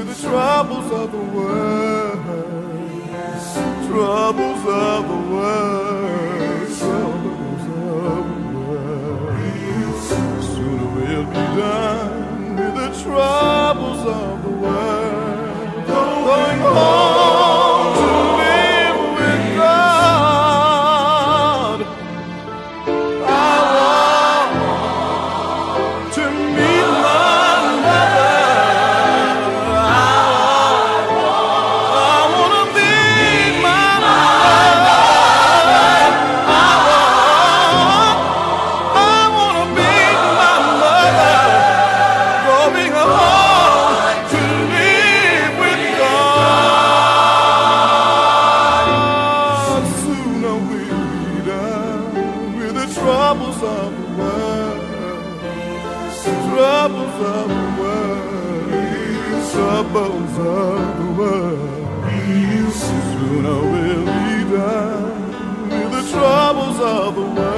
with the troubles of the world, troubles of the world, troubles of the world. Sooner we'll be done with the troubles of the world, going home to live with God. I want to meet my mother. I want to meet my mother. I want to meet my mother. Going home to live with God. Sooner we'll be done with the troubles of the world, troubles of the world, troubles of the world. Sooner we'll be done with the troubles of the world.